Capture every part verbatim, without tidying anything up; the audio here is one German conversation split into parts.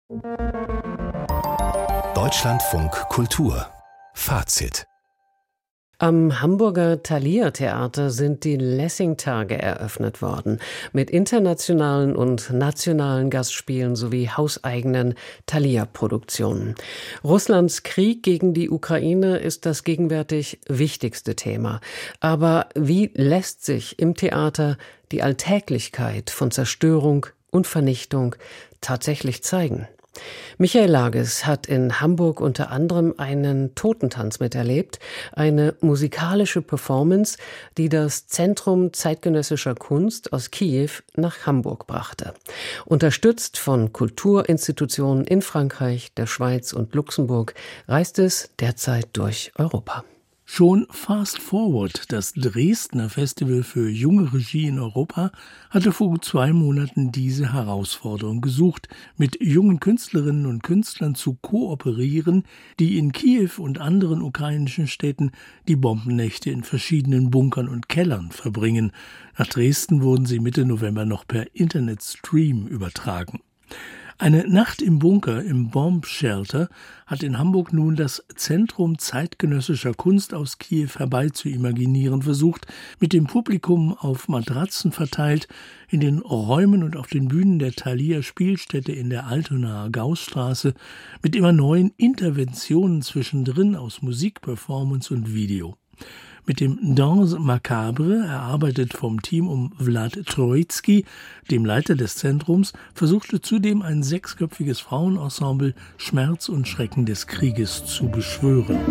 Deutschlandfunk Kultur Fazit. Am Hamburger Thalia-Theater sind die Lessing-Tage eröffnet worden, mit internationalen und nationalen Gastspielen sowie hauseigenen Thalia-Produktionen. Russlands Krieg gegen die Ukraine ist das gegenwärtig wichtigste Thema. Aber wie lässt sich im Theater die Alltäglichkeit von Zerstörung und Vernichtung tatsächlich zeigen? Michael Lages hat in Hamburg unter anderem einen Totentanz miterlebt, eine musikalische Performance, die das Zentrum zeitgenössischer Kunst aus Kiew nach Hamburg brachte. Unterstützt von Kulturinstitutionen in Frankreich, der Schweiz und Luxemburg, reist es derzeit durch Europa. Schon Fast Forward, das Dresdner Festival für junge Regie in Europa, hatte vor zwei Monaten diese Herausforderung gesucht, mit jungen Künstlerinnen und Künstlern zu kooperieren, die in Kiew und anderen ukrainischen Städten die Bombennächte in verschiedenen Bunkern und Kellern verbringen. Nach Dresden wurden sie Mitte November noch per Internetstream übertragen. Eine Nacht im Bunker, im Bomb Shelter, hat in Hamburg nun das Zentrum zeitgenössischer Kunst aus Kiew herbeizuimaginieren versucht, mit dem Publikum auf Matratzen verteilt, in den Räumen und auf den Bühnen der Thalia Spielstätte in der Altonaer Gaußstraße, mit immer neuen Interventionen zwischendrin aus Musik, Performance und Video. Mit dem Danse Macabre, erarbeitet vom Team um Vlad Troitsky, dem Leiter des Zentrums, versuchte zudem ein sechsköpfiges Frauenensemble Schmerz und Schrecken des Krieges zu beschwören.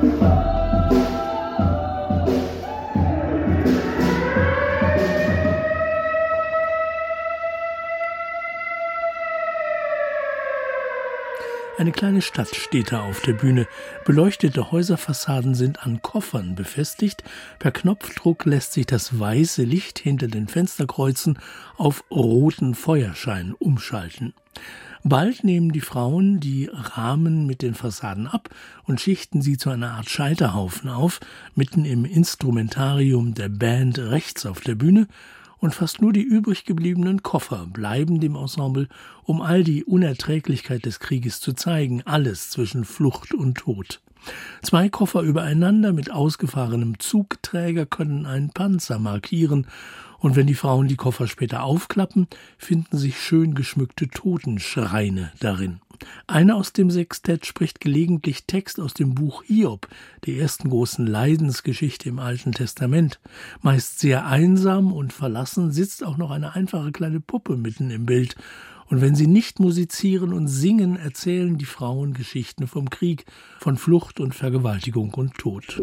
Eine kleine Stadt steht da auf der Bühne. Beleuchtete Häuserfassaden sind an Koffern befestigt. Per Knopfdruck lässt sich das weiße Licht hinter den Fensterkreuzen auf roten Feuerschein umschalten. Bald nehmen die Frauen die Rahmen mit den Fassaden ab und schichten sie zu einer Art Scheiterhaufen auf, mitten im Instrumentarium der Band rechts auf der Bühne. Und fast nur die übrig gebliebenen Koffer bleiben dem Ensemble, um all die Unerträglichkeit des Krieges zu zeigen, alles zwischen Flucht und Tod. Zwei Koffer übereinander mit ausgefahrenem Zugträger können einen Panzer markieren, und wenn die Frauen die Koffer später aufklappen, finden sich schön geschmückte Totenschreine darin. Einer aus dem Sextett spricht gelegentlich Text aus dem Buch Hiob, der ersten großen Leidensgeschichte im Alten Testament. Meist sehr einsam und verlassen sitzt auch noch eine einfache kleine Puppe mitten im Bild. Und wenn sie nicht musizieren und singen, erzählen die Frauen Geschichten vom Krieg, von Flucht und Vergewaltigung und Tod.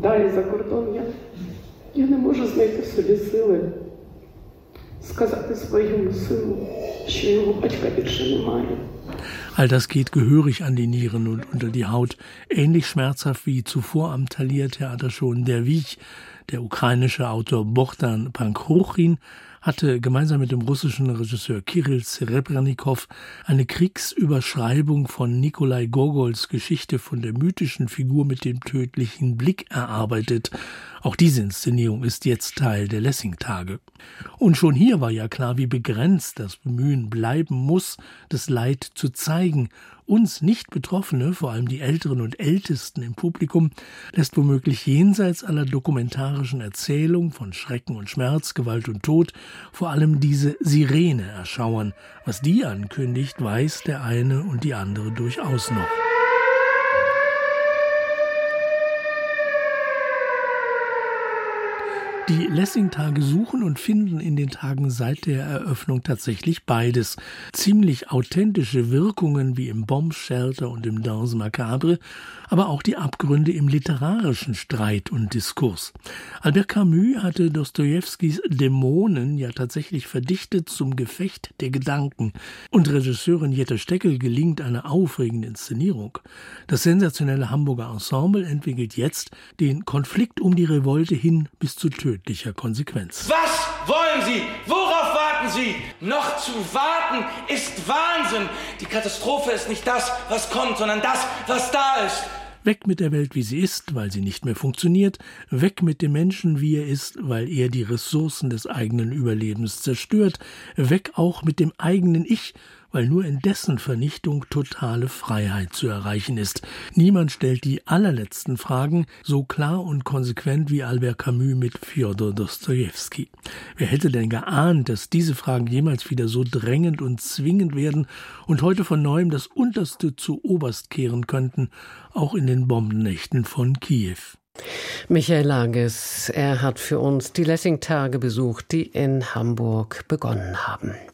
All das geht gehörig an die Nieren und unter die Haut, ähnlich schmerzhaft wie zuvor am Thalia-Theater schon Der Wiech. Der ukrainische Autor Bohdan Pankruchin hatte gemeinsam mit dem russischen Regisseur Kirill Serebrennikov eine Kriegsüberschreibung von Nikolai Gogols Geschichte von der mythischen Figur mit dem tödlichen Blick erarbeitet. Auch diese Inszenierung ist jetzt Teil der Lessing-Tage. Und schon hier war ja klar, wie begrenzt das Bemühen bleiben muss, das Leid zu zeigen. Uns Nicht-Betroffene, vor allem die Älteren und Ältesten im Publikum, lässt womöglich jenseits aller dokumentarischen Erzählung von Schrecken und Schmerz, Gewalt und Tod vor allem diese Sirene erschauern. Was die ankündigt, weiß der eine und die andere durchaus noch. Die Lessing-Tage suchen und finden in den Tagen seit der Eröffnung tatsächlich beides. Ziemlich authentische Wirkungen wie im Bomb Shelter und im Danse Macabre, aber auch die Abgründe im literarischen Streit und Diskurs. Albert Camus hatte Dostojewskis Dämonen ja tatsächlich verdichtet zum Gefecht der Gedanken. Und Regisseurin Jette Steckel gelingt eine aufregende Inszenierung. Das sensationelle Hamburger Ensemble entwickelt jetzt den Konflikt um die Revolte hin bis zu tödlicher Konsequenz. Was wollen Sie? Worauf warten Sie? Noch zu warten ist Wahnsinn. Die Katastrophe ist nicht das, was kommt, sondern das, was da ist. Weg mit der Welt, wie sie ist, weil sie nicht mehr funktioniert. Weg mit dem Menschen, wie er ist, weil er die Ressourcen des eigenen Überlebens zerstört. Weg auch mit dem eigenen Ich, weil nur in dessen Vernichtung totale Freiheit zu erreichen ist. Niemand stellt die allerletzten Fragen so klar und konsequent wie Albert Camus mit Fjodor Dostojewski. Wer hätte denn geahnt, dass diese Fragen jemals wieder so drängend und zwingend werden und heute von neuem das Unterste zu Oberst kehren könnten, auch in den Bombennächten von Kiew. Michael Lages, er hat für uns die Lessing-Tage besucht, die in Hamburg begonnen haben.